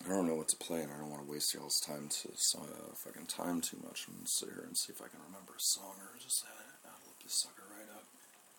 I don't know what to play, and I don't want to waste y'all's time to fucking time too much. I'm gonna sit here and see if I can remember a song or just look this sucker right up.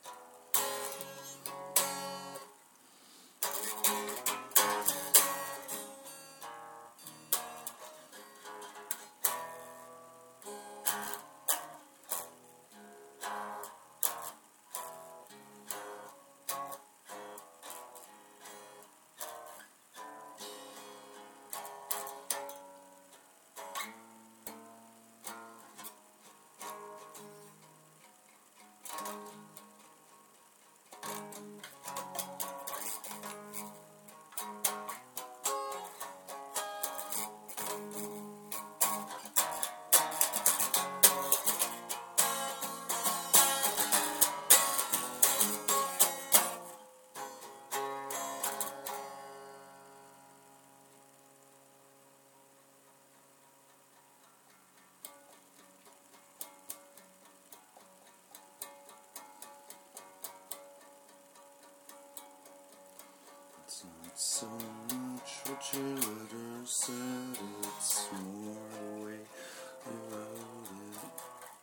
It's not so much what your letter said, it's more the way you wrote it.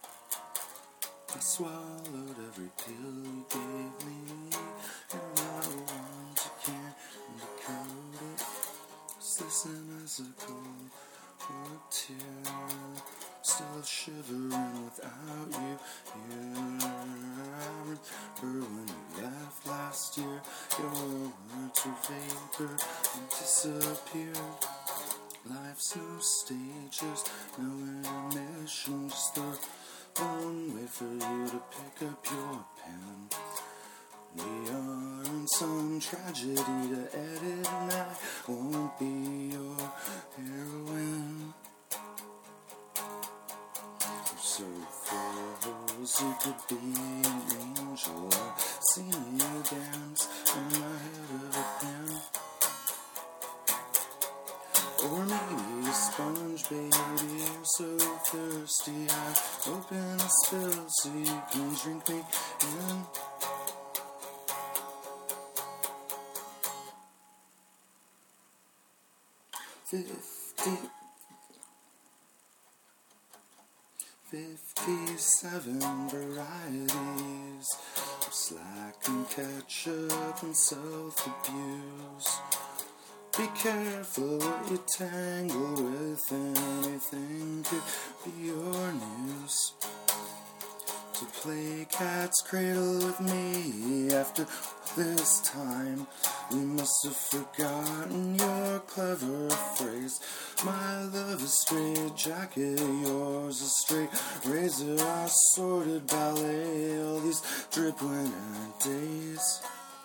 I swallowed every pill you gave me, and I want to can't decode it. Is this a musical or a tear? Still shivering without you. I remember when you left last year. Your words were vapor and disappeared. Life's no stages, no intermission, just the long way for you to pick up your pen. We are in some tragedy to edit, and I won't be your heroine. You're so full of holes, you could be an angel. I've seen you dance on the head of a pen. Or maybe a sponge, baby, you're so thirsty. I open a spill so you can drink me in. Fifty 57 varieties of slack and ketchup and self-abuse. Be careful what you tangle with, anything could be your news. To play cat's cradle with me after this time, we must have forgotten your clever phrase. My love is straight jacket, yours a straight razor, our sordid ballet, all these drip winter days.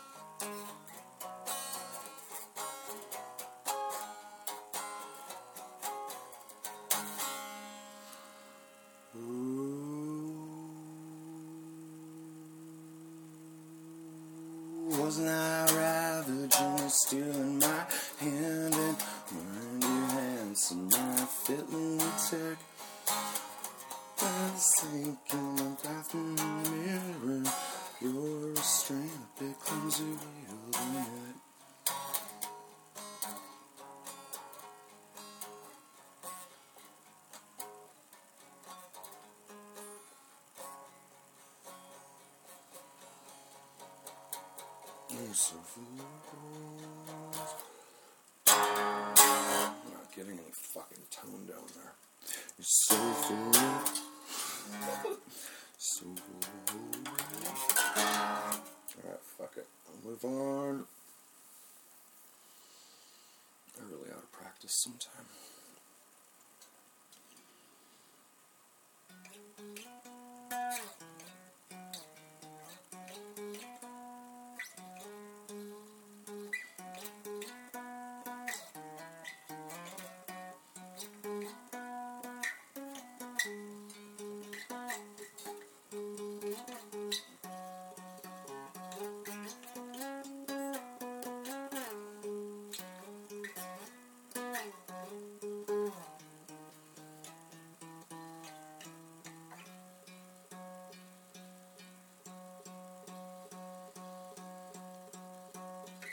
Wasn't I ravaging, stealing my hand, and weren't you handsome, my fit lunatic? I was thinking the bathroom mirror, your restraint, a bit clumsy wielding it. You're so full. I'm not getting any fucking tone down there. You're so full. So full. Alright, fuck it. I'll move on. I really ought to practice sometime.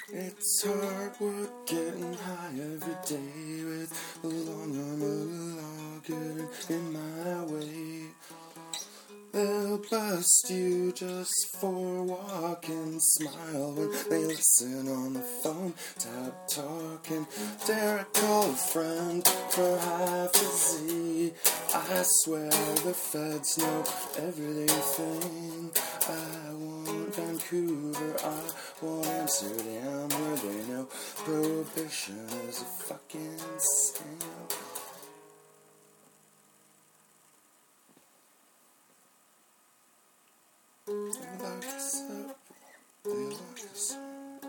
It's hard work getting high every day with a long arm of law getting in my way. They'll bust you just for walking, smile when they listen on the phone, tap talking. Dare I call a friend for half a Z? I swear the feds know everything. I want Vancouver, I want Amsterdam, where they know prohibition is a fucking scam. They lock us up. They lock us up.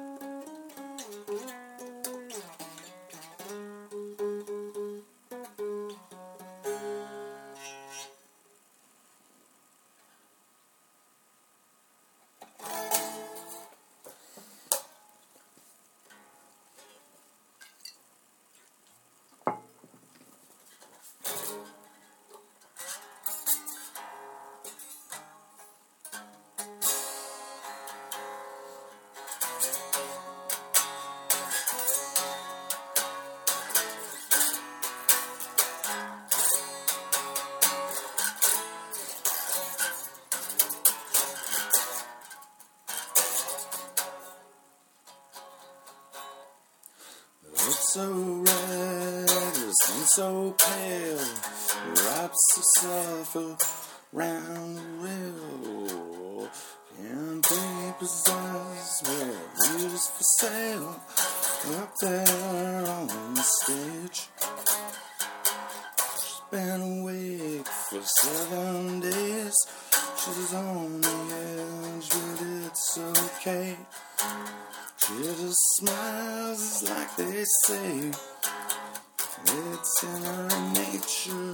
It's so red, the skin so pale, wraps itself around the rail. And papers us were used for sale up there on the stage. She's been awake for 7 days. She's on the edge, but it's okay. She just smiles like they say. It's in her nature.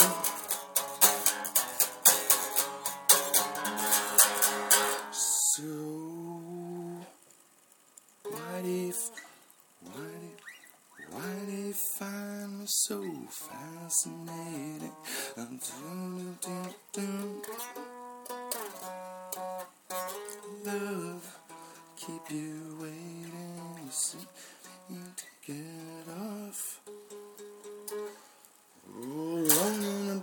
So why do you find me so fascinating? Love, keep you waiting to see me to get off. Rolling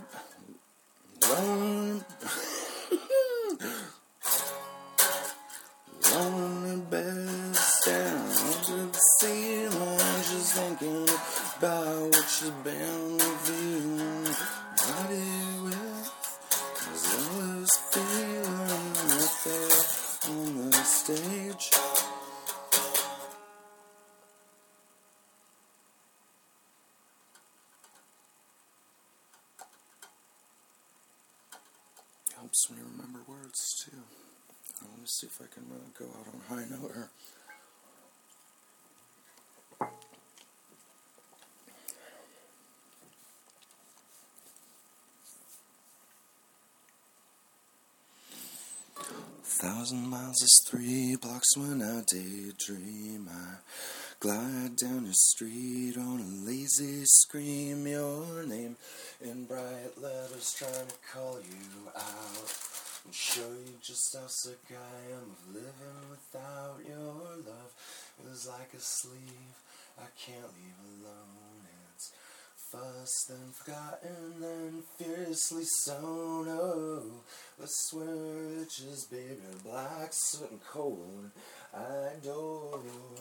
the best down to the ceiling, just thinking about what she's been revealing. Body with as well as feeling up there on the stage. Helps when you remember words too. Let me see if I can go out on a high note here. Thousand miles is 3 blocks when I daydream. I glide down your street on a lazy scream. Your name in bright letters, trying to call you out and show you just how sick I am of living without your love. It was like a sleeve I can't leave alone. It's fussed and forgotten and fiercely sown. Oh, I swear it's just baby black soot and cold. I adore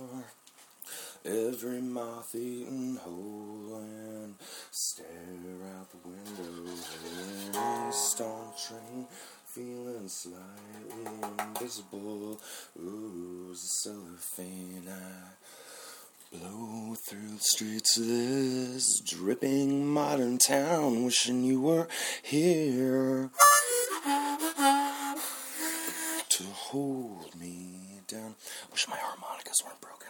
every moth-eaten hole and stare out the window. Any stone train feeling slightly invisible. Ooh, the cellophane. I blow through the streets of this dripping modern town, wishing you were here to hold me down. Wish my harmonicas weren't broken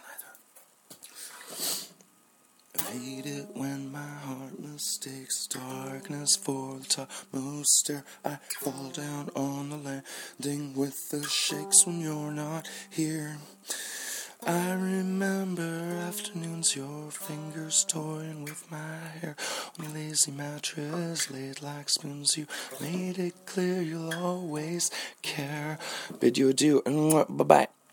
either. I hate it when my heart mistakes darkness for the topmost stair. I fall down on the landing with the shakes when you're not here. I remember afternoons, your fingers toying with my hair on a lazy mattress laid like spoons. You made it clear you'll always care. Bid you adieu and bye-bye.